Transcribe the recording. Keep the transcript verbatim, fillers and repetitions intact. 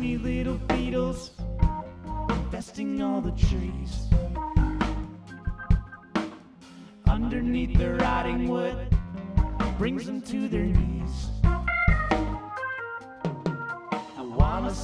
tiny little beetles infesting all the trees. Underneath the rotting wood brings them to their knees.